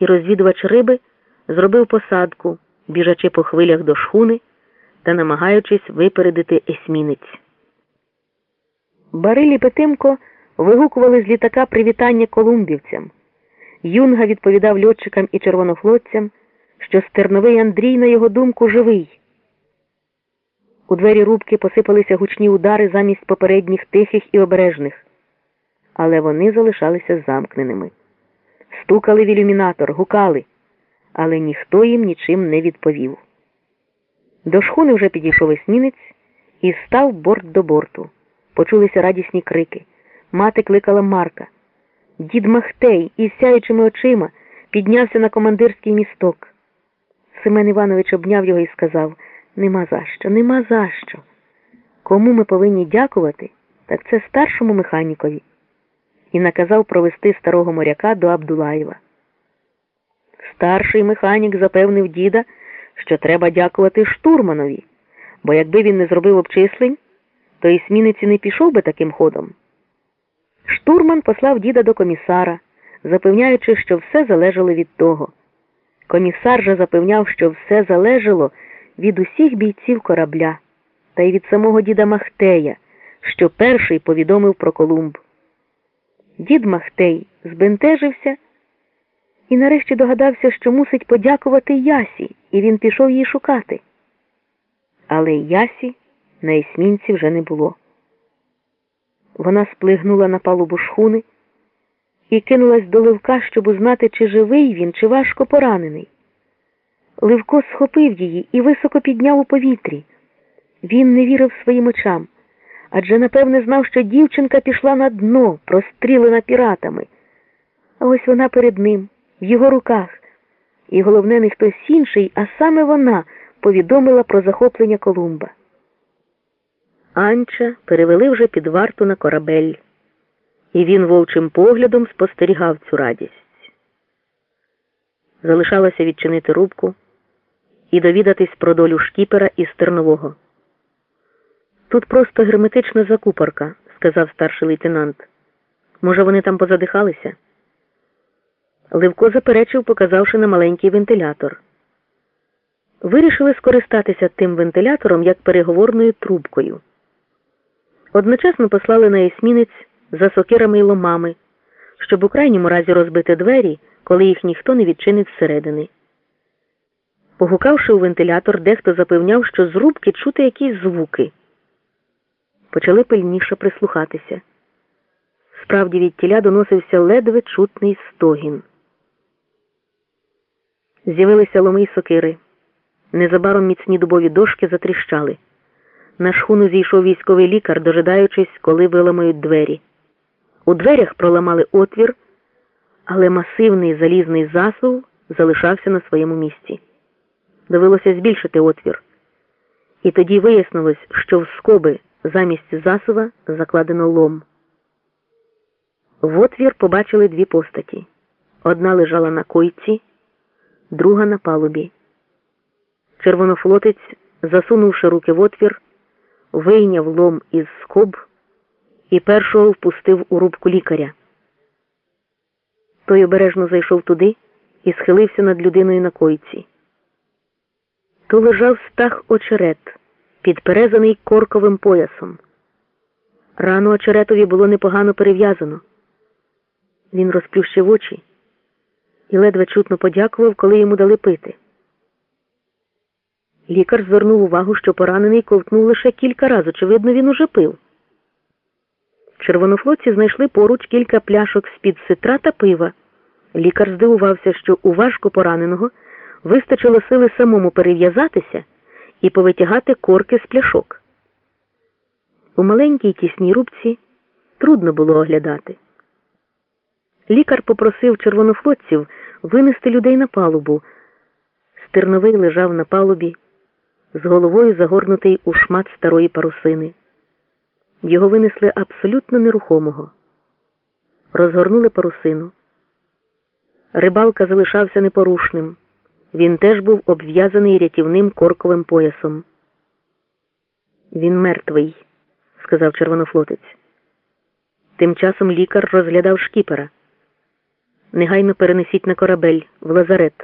і розвідувач риби зробив посадку, біжачи по хвилях до шхуни та намагаючись випередити есмінець. Бариль і Петимко вигукували з літака привітання колумбівцям. Юнга відповідав льотчикам і червонофлотцям, що Стерновий Андрій, на його думку, живий. У двері рубки посипалися гучні удари замість попередніх тихих і обережних. Але вони залишалися замкненими. Стукали в ілюмінатор, гукали, але ніхто їм нічим не відповів. До шхуни вже підійшов есмінець і став борт до борту. Почулися радісні крики. Мати кликала Марка. Дід Махтей із сяючими очима піднявся на командирський місток. Семен Іванович обняв його і сказав: «Нема за що, нема за що. Кому ми повинні дякувати, так це старшому механікові». І наказав провести старого моряка до Абдулаєва. Старший механік запевнив діда, що треба дякувати штурманові, бо якби він не зробив обчислень, то есмінець і не пішов би таким ходом. Штурман послав діда до комісара, запевняючи, що все залежало від того. Комісар же запевняв, що все залежало від усіх бійців корабля, та й від самого діда Махтея, що перший повідомив про Колумб. Дід Махтей збентежився і нарешті догадався, що мусить подякувати Ясі, і він пішов її шукати. Але Ясі на есмінці вже не було. Вона сплигнула на палубу шхуни і кинулась до Левка, щоб узнати, чи живий він, чи важко поранений. Левко схопив її і високо підняв у повітрі. Він не вірив своїм очам, адже напевне знав, що дівчинка пішла на дно, прострілена піратами. А ось вона перед ним, в його руках. І головне, не хтось інший, а саме вона повідомила про захоплення Колумба. Анча перевели вже під варту на корабель, і він вовчим поглядом спостерігав цю радість. Залишалося відчинити рубку і довідатись про долю шкіпера і стернового. «Тут просто герметична закупорка», – сказав старший лейтенант. «Може, вони там позадихалися?» Левко заперечив, показавши на маленький вентилятор. Вирішили скористатися тим вентилятором як переговорною трубкою. Одночасно послали на есмінець за сокирами й ломами, щоб у крайньому разі розбити двері, коли їх ніхто не відчинить зсередини. Погукавши у вентилятор, дехто запевняв, що з рубки чути якісь звуки. Почали пильніше прислухатися. Справді відтіля доносився ледве чутний стогін. З'явилися ломи й сокири. Незабаром міцні дубові дошки затріщали. На шхуну зійшов військовий лікар, дожидаючись, коли виламають двері. У дверях проламали отвір, але масивний залізний засув залишався на своєму місці. Довелося збільшити отвір. І тоді вияснилось, що в скоби замість засува закладено лом. В отвір побачили дві постаті. Одна лежала на койці, друга на палубі. Червонофлотець, засунувши руки в отвір, вийняв лом із скоб і першого впустив у рубку лікаря. Той обережно зайшов туди і схилився над людиною на койці. То лежав Стах Очерет, підперезаний корковим поясом. Рану очеретові було непогано перев'язано. Він розплющив очі і ледве чутно подякував, коли йому дали пити. Лікар звернув увагу, що поранений ковтнув лише кілька разів, очевидно, він уже пив. Червонофлотці знайшли поруч кілька пляшок з-під ситра та пива. Лікар здивувався, що у важко пораненого вистачило сили самому перев'язатися і повитягати корки з пляшок. У маленькій тісній рубці трудно було оглядати. Лікар попросив червонофлотців винести людей на палубу. Стерновий лежав на палубі, з головою загорнутий у шмат старої парусини. Його винесли абсолютно нерухомого. Розгорнули парусину. Рибалка залишався непорушним. Він теж був обв'язаний рятівним корковим поясом. «Він мертвий», – сказав червонофлотець. Тим часом лікар розглядав шкіпера. Негайно перенесіть на корабель, в лазарет.